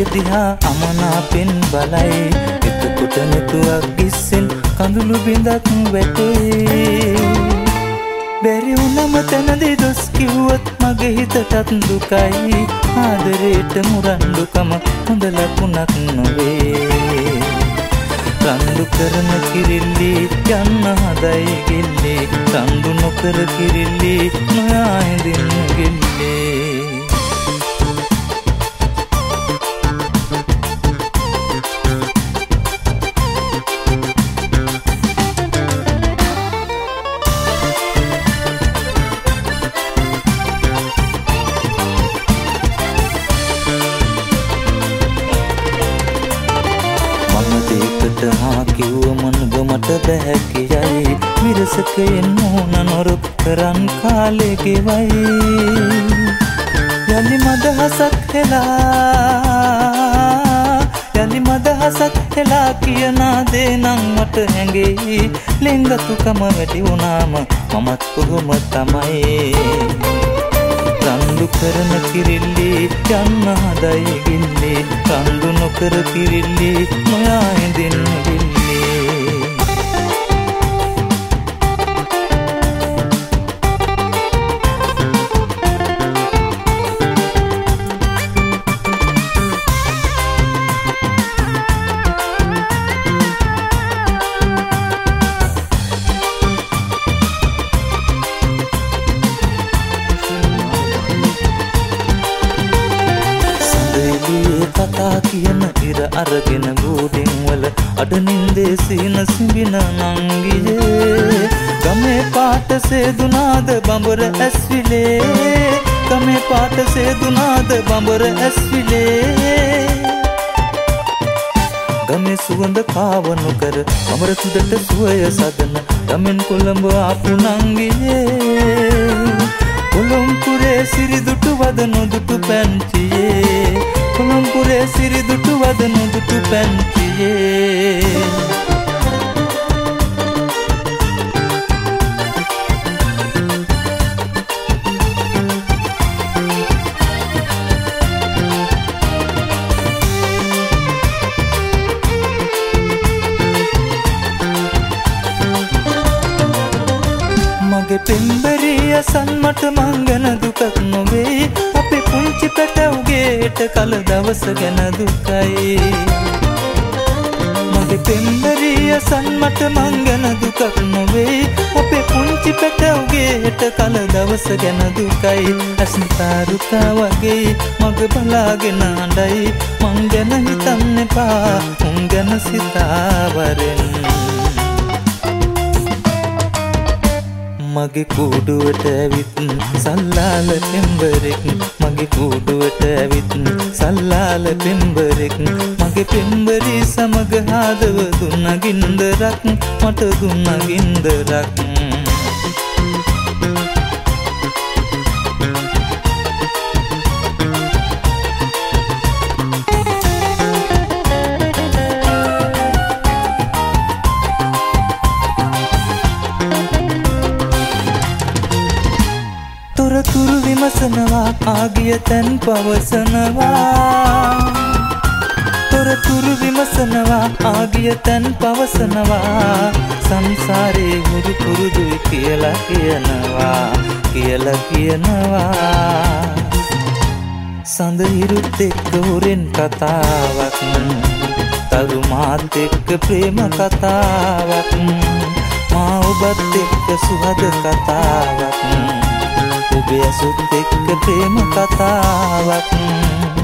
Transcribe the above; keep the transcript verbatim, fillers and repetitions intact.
දිහා අමනාපෙන් බලයි. එතකොට නැතුවක් ගිස්සෙන් කඳුළු බිඳක් වැටේ. බැරි වුණම තැනදී දොස් කිව්වොත් මගේ හිතටත් දුකයි. ආදරේට මුරණ්ඩුකම හොඳ ලකුණක් නොවේ. රණ්ඩු කරන කිරිල්ලි යන්න හදයි ගෙල්ලි. රණ්ඩු නොකර කිරිල්ලි නොයා ඉඳින්න ගෙල්ලි. දෙකට හා කිව්ව මනුබ මට බැහැ කියයි. විරසකයෙන් මෝන නොරුක් කරන් කාලේ ගෙවයි. යලි මදහසක් හෙලා යලි මදහසක් හෙලා කියනා දේ නම් මට හැඟෙයි. ලෙන්ගතුකම වැඩි වුණාම මමත් කොහොම තමයි. රණ්ඩු කරන කිරිල්ලි යන්න හදයි ගෙල්ලි. රණ්ඩු නොකර කිරිල්ලි නොයා ඉඳින්න ගෙල්ලි. කතා කියන ඉර අරගෙන ගෝඩෙන් වල අඩ නින්දේ සීන සිඹින නංගියේ. ගමේ පාට සේදුනාද බඹර ඇස්විලේ. ගමේ පාට සේදුනාද බඹර ඇස්විලේ. ගමේ සුවඳ කාවනු කර බඹර තුඩට සුවය සදන ගමෙන් කොළඹ ආපු නංගියේ. කොළඹුරේ සිරිදුටු වදනු දුටු පැන්චියේ. කොළඹුරේ සිරිදුටු වදනු දුටු පැන්චියේ. මගේ පෙම්බරිය සන්මට මංගන දුකක් නොවේ. අපේ පුංචි පැටවුගේට කල දවස ගැන දුකයි. මගේ පෙම්බරිය සන්මට මංගන දුකක් නොවේ. අපේ පුංචි පැටවුගේට කල දවස ගැන දුකයි. අස්නිතාරුකා වගේ මග බලාගෙන අඬයි. මං ගැන හිතන්න එපා උන් ගැන සිතාවරෙන්. මගේ කූඩුවට ඇවිත් සල්ලාල පෙම්බරෙක්. මගේ කූඩුවට ඇවිත් සල්ලාල පෙම්බරෙක්. මගේ පෙම්බරි සමග හදව දුන්න ගින්දරක් මට දුන්න ගින්දරක්. තොරතුරු විමසනවා ආගිය තැන් පවසනවා. තොරතුරු විමසනවා ආගිය තැන් පවසනවා. සංසාරේ හුරු පුරුදුයි කියලා කියනවා කියලා කියනවා. සඳහිරුත් එක්ක හොරෙන් කතාවක්. තරුමාත් එක්ක ප්‍රේම කතාවක්. මා ඔබත් එක්ක සුහද කතාවක්. ඔබේ ඇසුත් එක්ක ප්‍රේම කතාවක්.